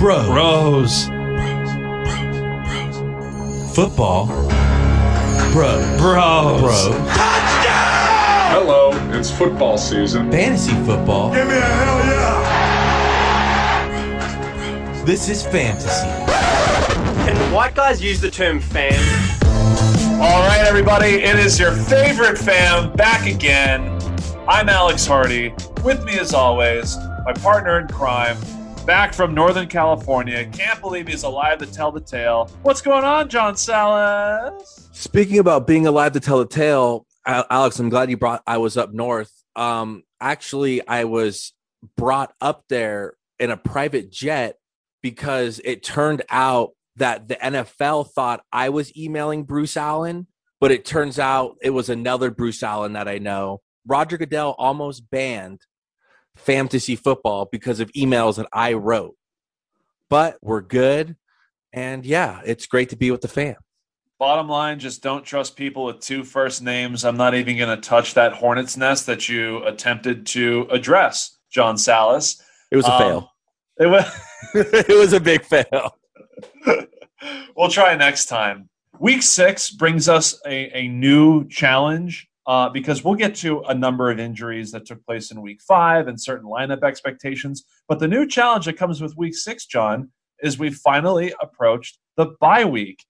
Bros. Football. Bros. Touchdown! Hello, it's football season. Fantasy football. Give me a hell yeah! This is fantasy. Can the white guys use the term fam? All right, everybody, it is your favorite fam back again. I'm Alex Hardy. With me, as always, my partner in crime, back from Northern California. Can't believe he's alive to tell the tale. What's going on, John Salas? Speaking about being alive to tell the tale, Alex, I'm glad I was up north. Actually, I was brought up there in a private jet because it turned out that the NFL thought I was emailing Bruce Allen, but it turns out it was another Bruce Allen that I know. Roger Goodell almost banned fantasy football because of emails that I wrote. But we're good. And yeah, it's great to be with the fam. Bottom line, just don't trust people with two first names. I'm not even going to touch that hornet's nest that you attempted to address, John Salas. It was a fail. It was it was a big fail. We'll try next time. Week 6 brings us a new challenge because we'll get to a number of injuries that took place in week 5 and certain lineup expectations. But the new challenge that comes with week 6, John, is we finally approached the bye week.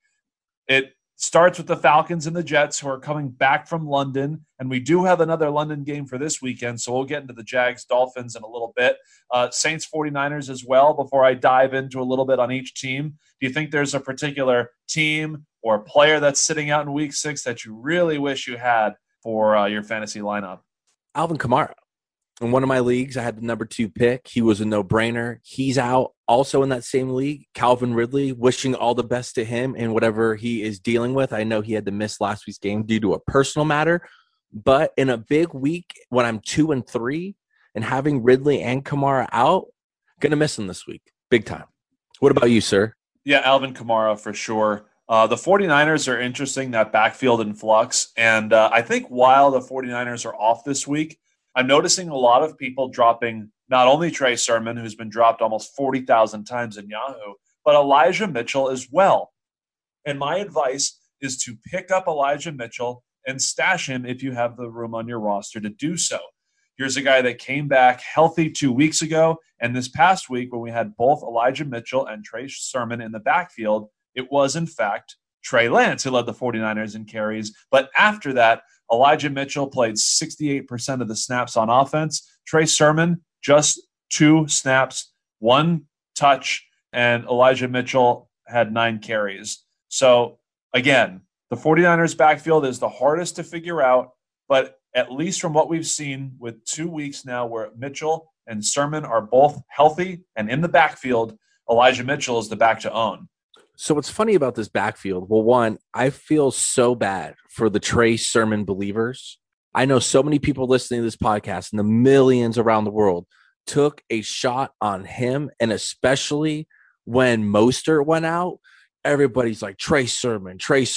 It starts with the Falcons and the Jets, who are coming back from London, and we do have another London game for this weekend, so we'll get into the Jags Dolphins in a little bit. Saints 49ers as well, before I dive into a little bit on each team. Do you think there's a particular team or player that's sitting out in week 6 that you really wish you had for your fantasy lineup? Alvin Kamara. In one of my leagues, I had the number 2 pick. He was a no-brainer. He's out. Also in that same league, Calvin Ridley, wishing all the best to him in whatever he is dealing with. I know he had to miss last week's game due to a personal matter. But in a big week, when I'm 2-3 and having Ridley and Kamara out, going to miss him this week. Big time. What about you, sir? Yeah, Alvin Kamara for sure. The 49ers are interesting, that backfield in flux. And I think while the 49ers are off this week, I'm noticing a lot of people dropping not only Trey Sermon, who's been dropped almost 40,000 times in Yahoo, but Elijah Mitchell as well. And my advice is to pick up Elijah Mitchell and stash him if you have the room on your roster to do so. Here's a guy that came back healthy 2 weeks ago, and this past week when we had both Elijah Mitchell and Trey Sermon in the backfield, it was, in fact, Trey Lance who led the 49ers in carries. But after that, Elijah Mitchell played 68% of the snaps on offense. Trey Sermon, just 2 snaps, 1 touch, and Elijah Mitchell had 9 carries. So, again, the 49ers backfield is the hardest to figure out, but at least from what we've seen with 2 weeks now where Mitchell and Sermon are both healthy and in the backfield, Elijah Mitchell is the back to own. So what's funny about this backfield? Well, one, I feel so bad for the Trey Sermon believers. I know so many people listening to this podcast and the millions around the world took a shot on him. And especially when Mostert went out, everybody's like, Trey Sermon.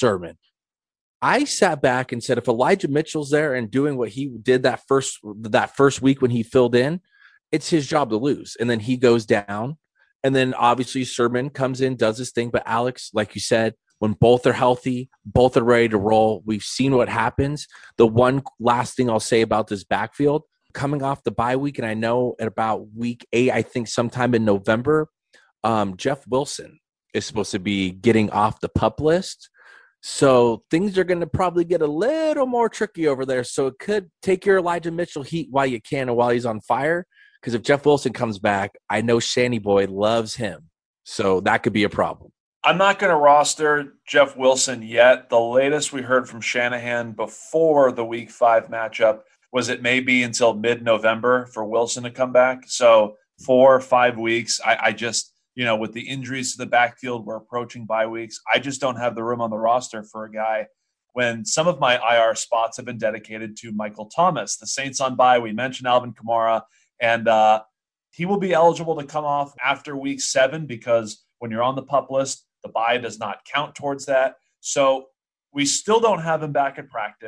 I sat back and said, if Elijah Mitchell's there and doing what he did that first week when he filled in, it's his job to lose. And then he goes down. And then obviously Sermon comes in, does his thing. But Alex, like you said, when both are healthy, both are ready to roll, we've seen what happens. The one last thing I'll say about this backfield, coming off the bye week, and I know at about week 8, I think sometime in November, Jeff Wilson is supposed to be getting off the PUP list. So things are going to probably get a little more tricky over there. So it could take your Elijah Mitchell heat while you can and while he's on fire. Because if Jeff Wilson comes back, I know Shanny Boy loves him. So that could be a problem. I'm not going to roster Jeff Wilson yet. The latest we heard from Shanahan before the week 5 matchup was it may be until mid-November for Wilson to come back. So 4 or 5 weeks, I just, with the injuries to the backfield, we're approaching bye weeks. I just don't have the room on the roster for a guy when some of my IR spots have been dedicated to Michael Thomas. The Saints on bye, we mentioned Alvin Kamara. And he will be eligible to come off after week 7 because when you're on the PUP list, the bye does not count towards that. So we still don't have him back at practice.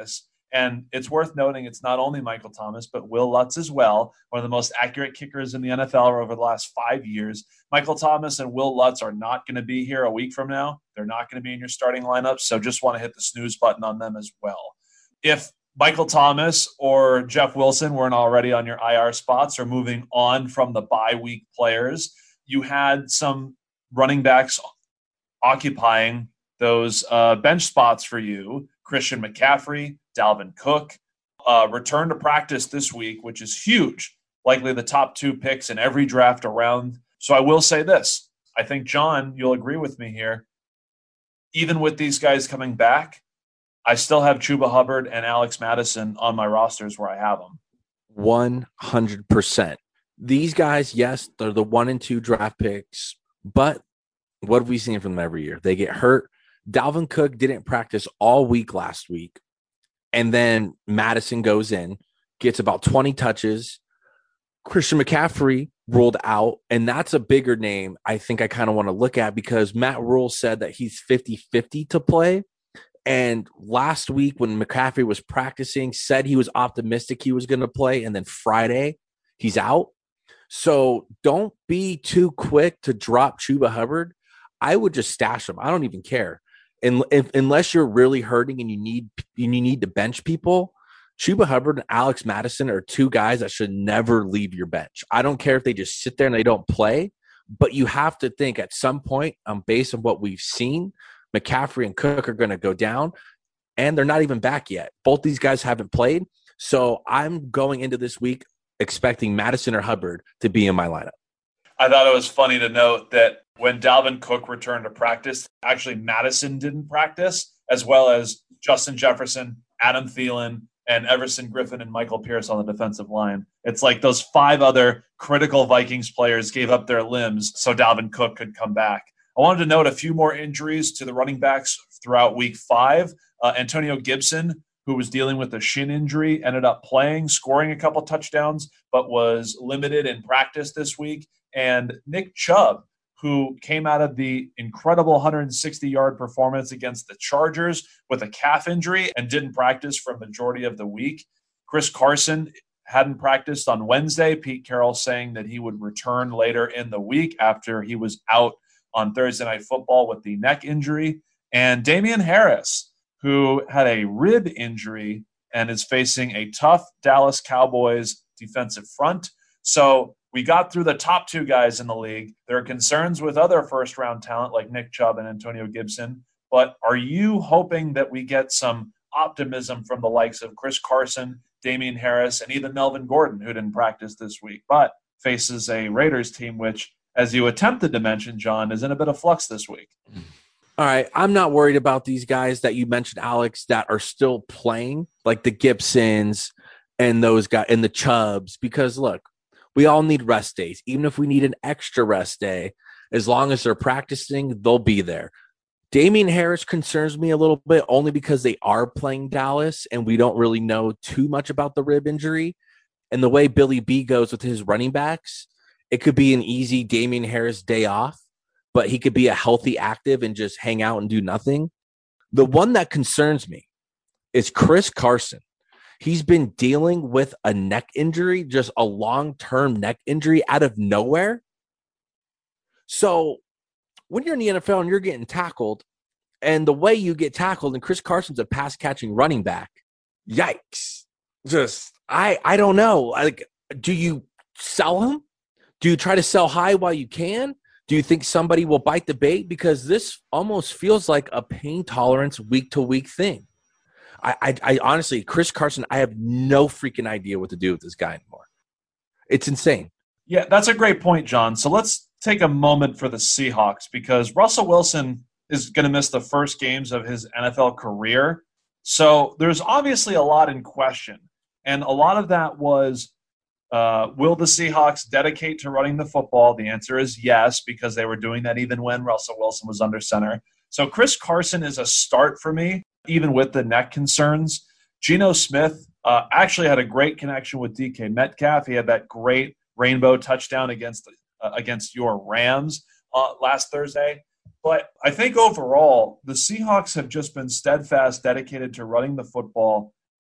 And it's worth noting it's not only Michael Thomas, but Will Lutz as well, one of the most accurate kickers in the NFL over the last 5 years. Michael Thomas and Will Lutz are not going to be here a week from now. They're not going to be in your starting lineup, so just want to hit the snooze button on them as well. If Michael Thomas or Jeff Wilson weren't already on your IR spots or moving on from the bye week players, you had some running backs occupying those bench spots for you. Christian McCaffrey, Dalvin Cook, return to practice this week, which is huge. Likely the top 2 picks in every draft around. So I will say this. I think, John, you'll agree with me here. Even with these guys coming back, I still have Chuba Hubbard and Alex Madison on my rosters where I have them. 100%. These guys, yes, they're the 1 and 2 draft picks, but what have we seen from them every year? They get hurt. Dalvin Cook didn't practice all week last week. And then Madison goes in, gets about 20 touches. Christian McCaffrey ruled out, and that's a bigger name I think I kind of want to look at because Matt Rule said that he's 50-50 to play. And last week when McCaffrey was practicing, said he was optimistic he was going to play, and then Friday, he's out. So don't be too quick to drop Chuba Hubbard. I would just stash him. I don't even care. And unless you're really hurting and you need to bench people, Chuba Hubbard and Alex Madison are 2 guys that should never leave your bench. I don't care if they just sit there and they don't play, but you have to think at some point, based on what we've seen, McCaffrey and Cook are going to go down, and they're not even back yet. Both these guys haven't played, so I'm going into this week expecting Madison or Hubbard to be in my lineup. I thought it was funny to note that when Dalvin Cook returned to practice, actually Madison didn't practice, as well as Justin Jefferson, Adam Thielen, and Everson Griffin and Michael Pierce on the defensive line. It's like those 5 other critical Vikings players gave up their limbs so Dalvin Cook could come back. I wanted to note a few more injuries to the running backs throughout week 5. Antonio Gibson, who was dealing with a shin injury, ended up playing, scoring a couple touchdowns, but was limited in practice this week. And Nick Chubb, who came out of the incredible 160-yard performance against the Chargers with a calf injury and didn't practice for a majority of the week. Chris Carson hadn't practiced on Wednesday. Pete Carroll saying that he would return later in the week after he was out on Thursday Night Football with the neck injury. And Damian Harris, who had a rib injury and is facing a tough Dallas Cowboys defensive front. So we got through the top 2 guys in the league. There are concerns with other first-round talent like Nick Chubb and Antonio Gibson. But are you hoping that we get some optimism from the likes of Chris Carson, Damian Harris, and even Melvin Gordon, who didn't practice this week, but faces a Raiders team which, as you attempted to mention, John, is in a bit of flux this week? All right, I'm not worried about these guys that you mentioned, Alex, that are still playing, like the Gibsons and those guys and the Chubbs, because look, we all need rest days. Even if we need an extra rest day, as long as they're practicing, they'll be there. Damian Harris concerns me a little bit only because they are playing Dallas and we don't really know too much about the rib injury. And the way Billy B goes with his running backs, it could be an easy Damian Harris day off, but he could be a healthy active and just hang out and do nothing. The one that concerns me is Chris Carson. He's been dealing with a neck injury, just a long-term neck injury out of nowhere. So when you're in the NFL and you're getting tackled, and the way you get tackled, and Chris Carson's a pass-catching running back, yikes. Just, I don't know. Like, do you sell him? Do you try to sell high while you can? Do you think somebody will bite the bait? Because this almost feels like a pain tolerance week-to-week thing. I honestly, Chris Carson, I have no freaking idea what to do with this guy anymore. It's insane. Yeah, that's a great point, John. So let's take a moment for the Seahawks because Russell Wilson is going to miss the first games of his NFL career. So there's obviously a lot in question. And a lot of that was, will the Seahawks dedicate to running the football? The answer is yes, because they were doing that even when Russell Wilson was under center. So Chris Carson is a start for me, even with the neck concerns. Geno Smith actually had a great connection with DK Metcalf. He had that great rainbow touchdown against your Rams last Thursday. But I think overall, the Seahawks have just been steadfast, dedicated to running the football.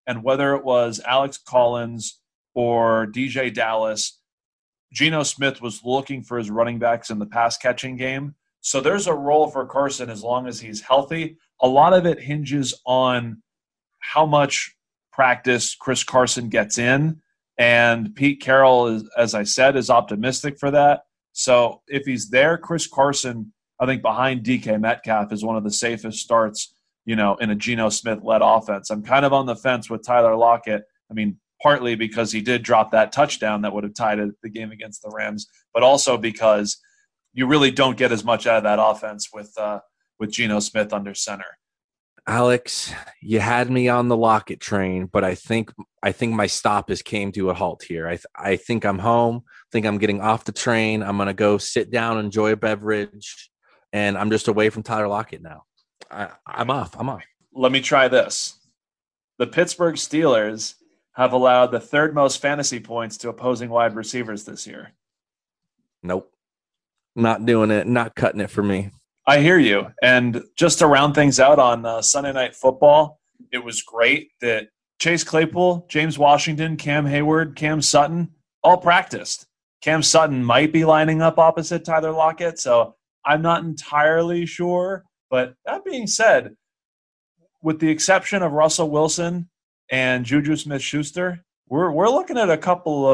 And whether it was Alex Collins or DJ Dallas, Geno Smith was looking for his running backs in the pass catching game. So there's a role for Carson as long as he's healthy. A lot of it hinges on how much practice Chris Carson gets in. And Pete Carroll, is, as I said, is optimistic for that. So if he's there, Chris Carson, I think behind DK Metcalf, is one of the safest starts, in a Geno Smith-led offense. I'm kind of on the fence with Tyler Lockett. I mean, partly because he did drop that touchdown that would have tied the game against the Rams, but also because you really don't get as much out of that offense with Geno Smith under center. Alex, you had me on the Lockett train, but I think my stop has came to a halt here. I think I'm home. I think I'm getting off the train. I'm going to go sit down, enjoy a beverage, and I'm just away from Tyler Lockett now. I'm off. Let me try this. The Pittsburgh Steelers have allowed the third most fantasy points to opposing wide receivers this year. Nope. Not doing it. Not cutting it for me. I hear you. And just to round things out on Sunday Night Football, it was great that Chase Claypool, James Washington, Cam Hayward, Cam Sutton all practiced. Cam Sutton might be lining up opposite Tyler Lockett, so I'm not entirely sure. But that being said, with the exception of Russell Wilson and Juju Smith-Schuster, we're looking at a couple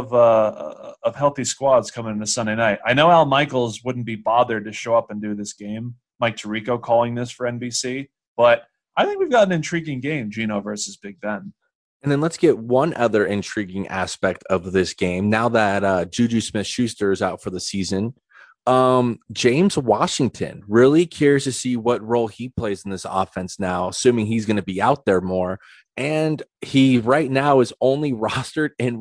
of healthy squads coming into Sunday night. I know Al Michaels wouldn't be bothered to show up and do this game. Mike Tirico calling this for NBC. But I think we've got an intriguing game, Geno versus Big Ben. And then let's get one other intriguing aspect of this game. Now that Juju Smith-Schuster is out for the season, James Washington, really curious to see what role he plays in this offense now, assuming he's going to be out there more. And he right now is only rostered in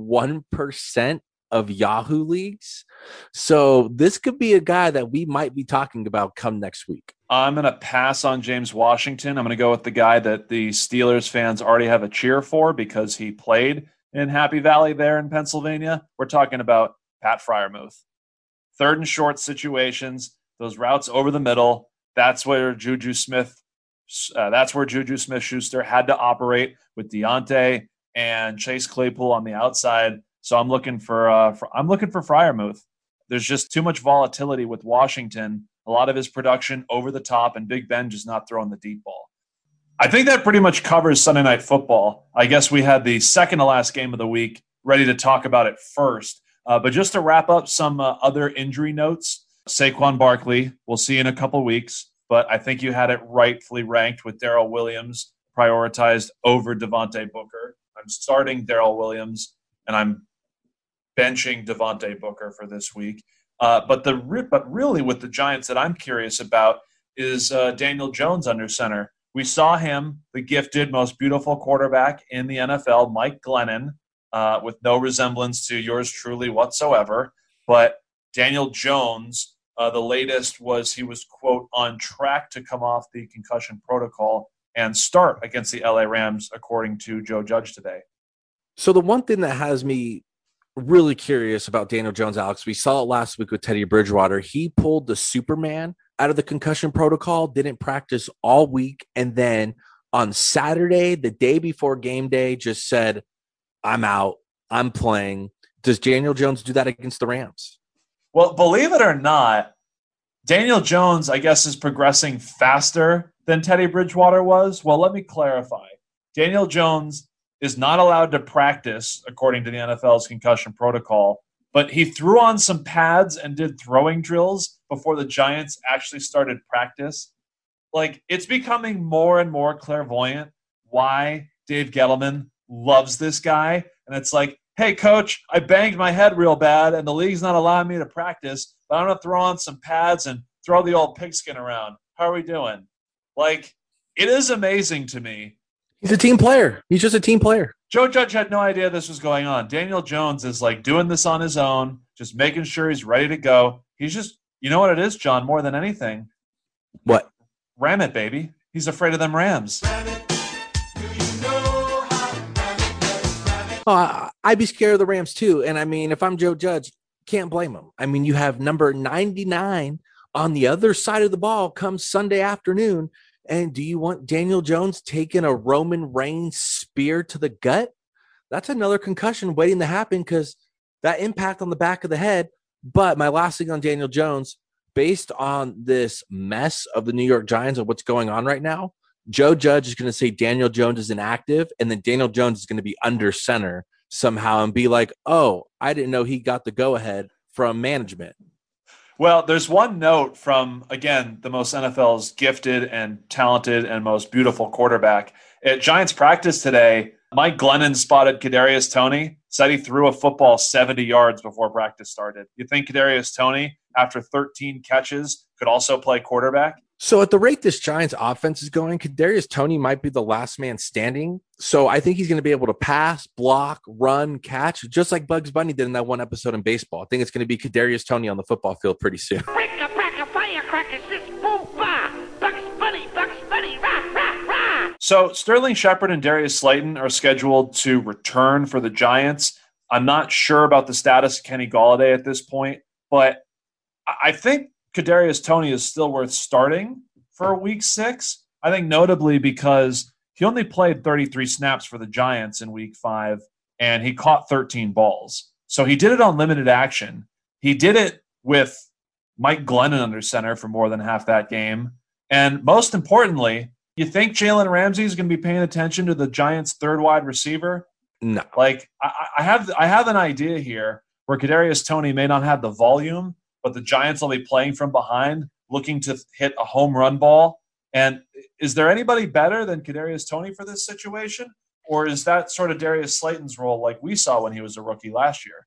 1% of Yahoo leagues. So this could be a guy that we might be talking about come next week. I'm going to pass on James Washington. I'm going to go with the guy that the Steelers fans already have a cheer for because he played in Happy Valley there in Pennsylvania. We're talking about Pat Freiermuth. Third and short situations, those routes over the middle, that's where Juju Smith-Schuster had to operate with Deontay and Chase Claypool on the outside. So I'm looking for Freiermuth. There's just too much volatility with Washington. A lot of his production over the top, and Big Ben just not throwing the deep ball. I think that pretty much covers Sunday Night Football. I guess we had the second to last game of the week ready to talk about it first. But just to wrap up some other injury notes, Saquon Barkley, we'll see in a couple weeks, but I think you had it rightfully ranked with Darrell Williams prioritized over Devontae Booker. I'm starting Darrell Williams, and I'm benching Devontae Booker for this week. But really with the Giants that I'm curious about is Daniel Jones under center. We saw him, the gifted, most beautiful quarterback in the NFL, Mike Glennon, with no resemblance to yours truly whatsoever. But Daniel Jones, the latest was he was, quote, on track to come off the concussion protocol and start against the LA Rams, according to Joe Judge today. So the one thing that has me really curious about Daniel Jones, Alex, we saw it last week with Teddy Bridgewater. He pulled the Superman out of the concussion protocol, didn't practice all week, and then on Saturday, the day before game day, just said, I'm out. I'm playing. Does Daniel Jones do that against the Rams? Well, believe it or not, Daniel Jones, I guess, is progressing faster than Teddy Bridgewater was. Well, let me clarify. Daniel Jones is not allowed to practice, according to the NFL's concussion protocol, but he threw on some pads and did throwing drills before the Giants actually started practice. Like, it's becoming more and more clairvoyant why Dave Gettleman loves this guy. And it's like, hey, coach, I banged my head real bad and the league's not allowing me to practice, but I'm going to throw on some pads and throw the old pigskin around. How are we doing? Like, it is amazing to me. He's a team player. He's just a team player. Joe Judge had no idea this was going on. Daniel Jones is like doing this on his own, just making sure he's ready to go. He's just, you know what it is, John, more than anything? What? Ram it, baby. He's afraid of them Rams. Oh, I'd be scared of the Rams too. And I mean, if I'm Joe Judge, can't blame him. I mean, you have number 99 on the other side of the ball come Sunday afternoon. And do you want Daniel Jones taking a Roman Reigns spear to the gut? That's another concussion waiting to happen because that impact on the back of the head. But my last thing on Daniel Jones, based on this mess of the New York Giants and what's going on right now, Joe Judge is going to say Daniel Jones is inactive, and then Daniel Jones is going to be under center somehow and be like, oh, I didn't know he got the go-ahead from management. Well, there's one note from, again, the most NFL's gifted and talented and most beautiful quarterback. At Giants practice today, Mike Glennon spotted Kadarius Toney, said he threw a football 70 yards before practice started. You think Kadarius Toney, after 13 catches, could also play quarterback? So at the rate this Giants offense is going, Kadarius Toney might be the last man standing. So I think he's going to be able to pass, block, run, catch, just like Bugs Bunny did in that one episode in baseball. I think it's going to be Kadarius Toney on the football field pretty soon. Break a crack a firecracker, sis, boom, bah. Bugs Bunny, rah, rah, rah. So Sterling Shepard and Darius Slayton are scheduled to return for the Giants. I'm not sure about the status of Kenny Golladay at this point, but I think Kadarius Toney is still worth starting for week 6. I think notably because he only played 33 snaps for the Giants in week 5, and he caught 13 balls. So he did it on limited action. He did it with Mike Glennon under center for more than half that game. And most importantly, you think Jalen Ramsey is going to be paying attention to the Giants' third wide receiver? No. Like, I have an idea here where Kadarius Toney may not have the volume, but the Giants will be playing from behind, looking to hit a home run ball. And is there anybody better than Kadarius Toney for this situation? Or is that sort of Darius Slayton's role like we saw when he was a rookie last year?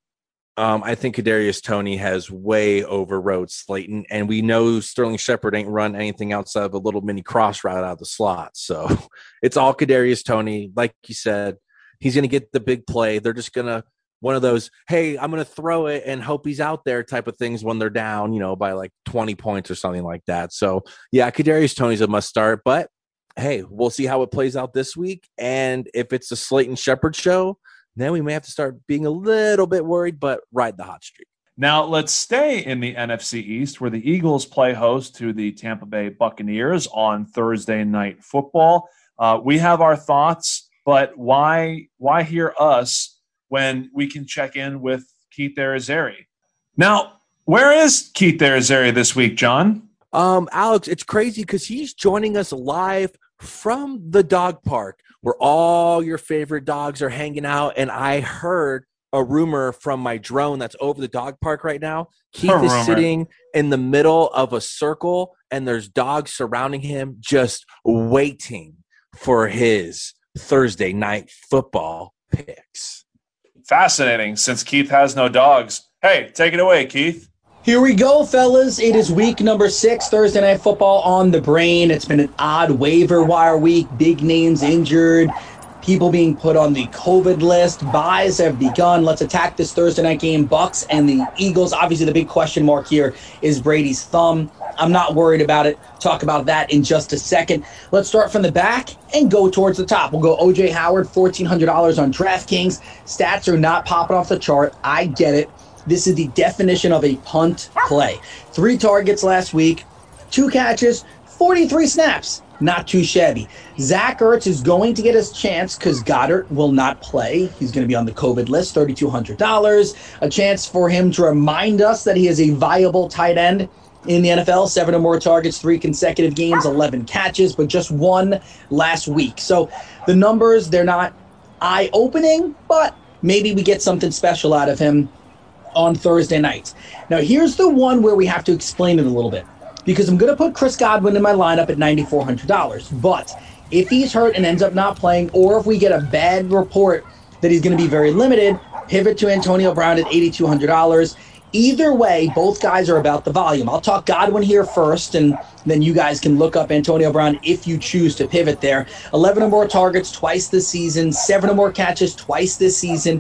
I think Kadarius Toney has way overrode Slayton, and we know Sterling Shepard ain't run anything outside of a little mini cross route out of the slot. So it's all Kadarius Toney. Like you said, he's going to get the big play. They're just going to one of those, hey, I'm going to throw it and hope he's out there type of things when they're down, by like 20 points or something like that. So, yeah, Kadarius Toney's a must start. But, hey, we'll see how it plays out this week. And if it's a Slayton Shepard show, then we may have to start being a little bit worried, but ride the hot streak. Now, let's stay in the NFC East, where the Eagles play host to the Tampa Bay Buccaneers on Thursday Night Football. We have our thoughts, but why hear us when we can check in with Keith Arizari? Now, where is Keith Arizari this week, John? Alex, it's crazy because he's joining us live from the dog park where all your favorite dogs are hanging out. And I heard a rumor from my drone that's over the dog park right now. Keith is sitting in the middle of a circle and there's dogs surrounding him just waiting for his Thursday Night Football picks. Fascinating, since Keith has no dogs. Hey, take it away, Keith. Here we go, fellas. It is week number 6, Thursday Night Football on the brain. It's been an odd waiver wire week. Big names injured. People being put on the COVID list. Buys have begun. Let's attack this Thursday night game. Bucs and the Eagles. Obviously, the big question mark here is Brady's thumb. I'm not worried about it. Talk about that in just a second. Let's start from the back and go towards the top. We'll go O.J. Howard, $1,400 on DraftKings. Stats are not popping off the chart. I get it. This is the definition of a punt play. 3 targets last week, 2 catches, 43 snaps. Not too shabby. Zach Ertz is going to get his chance because Goddard will not play. He's going to be on the COVID list, $3,200. A chance for him to remind us that he is a viable tight end in the NFL. 7 or more targets, 3 consecutive games, 11 catches, but just 1 last week. So the numbers, they're not eye-opening, but maybe we get something special out of him on Thursday nights. Now, here's the one where we have to explain it a little bit, because I'm going to put Chris Godwin in my lineup at $9,400. But if he's hurt and ends up not playing, or if we get a bad report that he's going to be very limited, pivot to Antonio Brown at $8,200. Either way, both guys are about the volume. I'll talk Godwin here first, and then you guys can look up Antonio Brown if you choose to pivot there. 11 or more targets twice this season, 7 or more catches twice this season,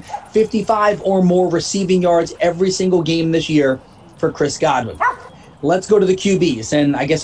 55 or more receiving yards every single game this year for Chris Godwin. Let's go to the QBs, and I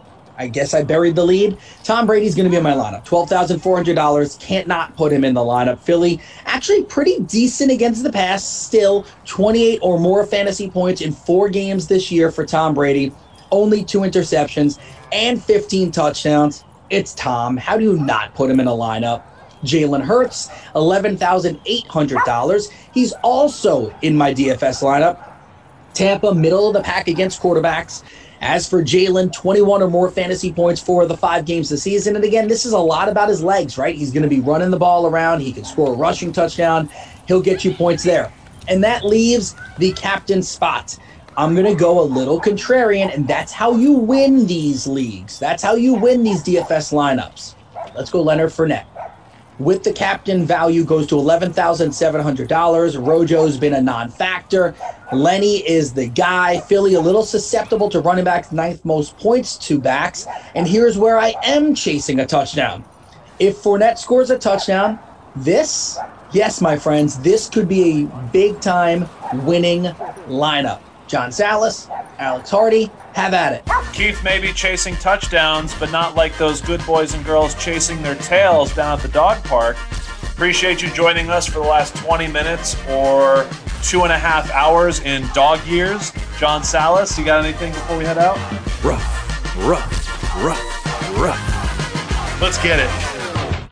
guess I buried the lead. Tom Brady's going to be in my lineup. $12,400. Can't not put him in the lineup. Philly, actually pretty decent against the pass. Still, 28 or more fantasy points in 4 games this year for Tom Brady. Only 2 interceptions and 15 touchdowns. It's Tom. How do you not put him in a lineup? Jalen Hurts, $11,800. He's also in my DFS lineup. Tampa, middle of the pack against quarterbacks. As for Jalen, 21 or more fantasy points for the 5 games this season. And again, this is a lot about his legs, right? He's going to be running the ball around. He can score a rushing touchdown. He'll get you points there. And that leaves the captain spot. I'm going to go a little contrarian, and that's how you win these leagues. That's how you win these DFS lineups. Let's go Leonard Fournette. With the captain, value goes to $11,700. Rojo's been a non-factor. Lenny is the guy. Philly a little susceptible to running backs, 9th most points to backs. And here's where I am chasing a touchdown. If Fournette scores a touchdown, yes, my friends, this could be a big-time winning lineup. John Salas, Alex Hardy, have at it. Keith may be chasing touchdowns, but not like those good boys and girls chasing their tails down at the dog park. Appreciate you joining us for the last 20 minutes or 2.5 hours in dog years. John Salas, you got anything before we head out? Rough. Let's get it.